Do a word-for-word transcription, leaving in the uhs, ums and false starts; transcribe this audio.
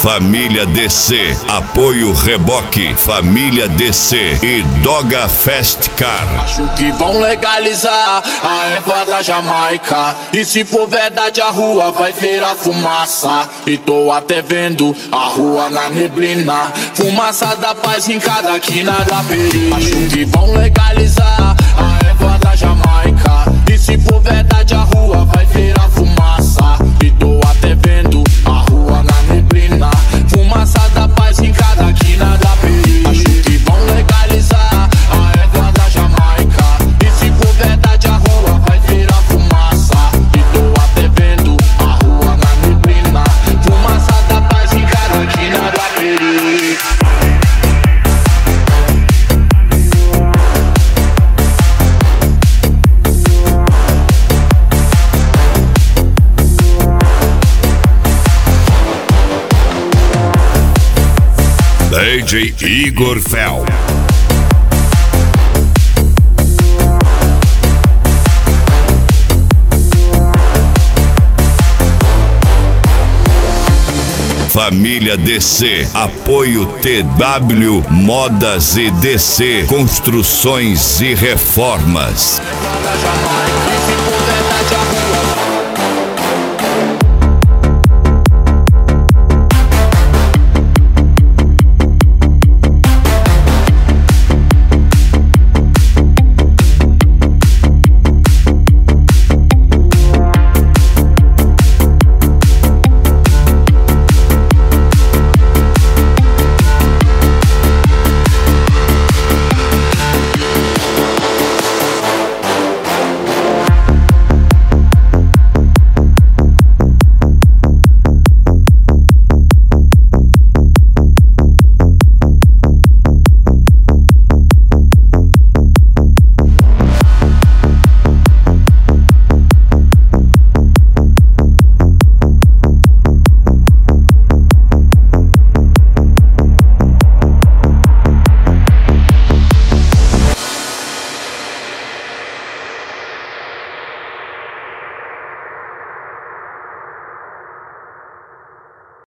Família D C, apoio Reboque, Família D C e Doga Fast Car. Acho que vão legalizar a erva da Jamaica, e se for verdade a rua vai virar fumaça. E tô até vendo a rua na neblina, fumaça da paz em cada quina da perigo. Acho que vão legalizar a erva da Jamaica, e se for verdade a rua vai virar fumaça. E tô até vendo a rua na neblina, fumaça da paz em cada quina da perigo. Acho que vão legalizar a erva da Jamaica, e se for verdade a rua vai virar fumaça. E tô até vendo a rua na neblina, fumaça da paz em cada quina da perigo. D J Igor Fel. Família D C, apoio T W Modas e D C Construções e Reformas. E se for verdade a rua